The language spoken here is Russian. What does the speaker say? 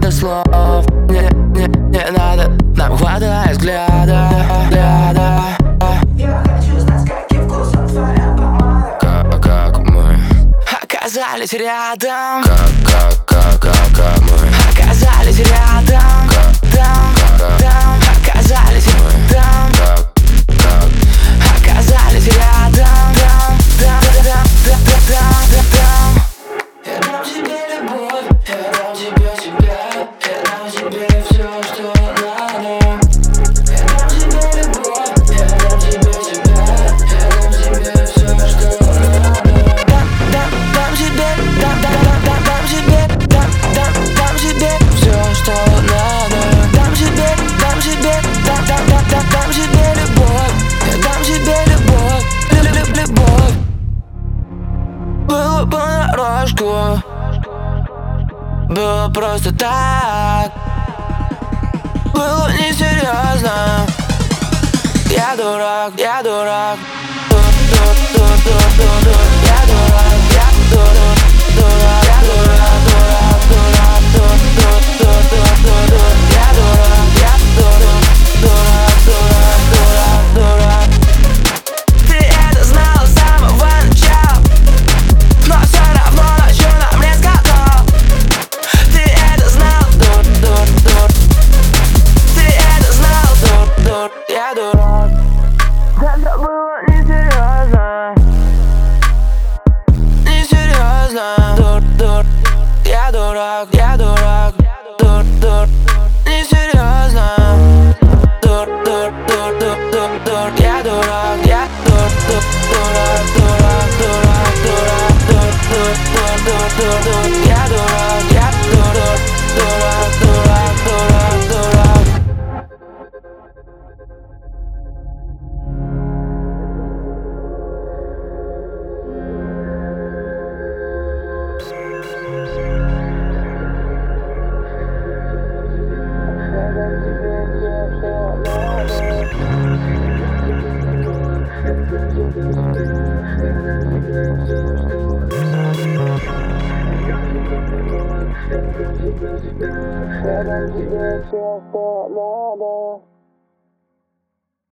надо слов, не надо, нам хватает взгляда. Я хочу знать, каким вкусом твоя помада. Как мы оказались рядом. Как мы оказались рядом. Оказались рядом. Оказались рядом. Я дам тебе любовь, я дам тебе себя, я дам тебе все, что надо. Я дам тебе любовь, я дам тебе себя, я дам тебе все, что надо. Дам тебе все, что надо. Дам тебе любовь, я дам тебе любовь. Было понарошку, было просто так, было несерьезно. Я дурак, я дурак. Я дурак, я дурак, дурак, я дурак, дурак, дурак, дурак, дурак. Я дурак, я дурак, дурак, дурак, дурак, дурак. Ты это знала с самого начала, но все равно ночью нам не сказал. Ты это знал, дур. Ты это знал, дур. Я дурак. Это было несерьезно. Дур. Я дурак, дур. Несерьезно. Дур. Я дурак, дур. Дурак. Я дурак, дурак. Я дам тебе все, что надо.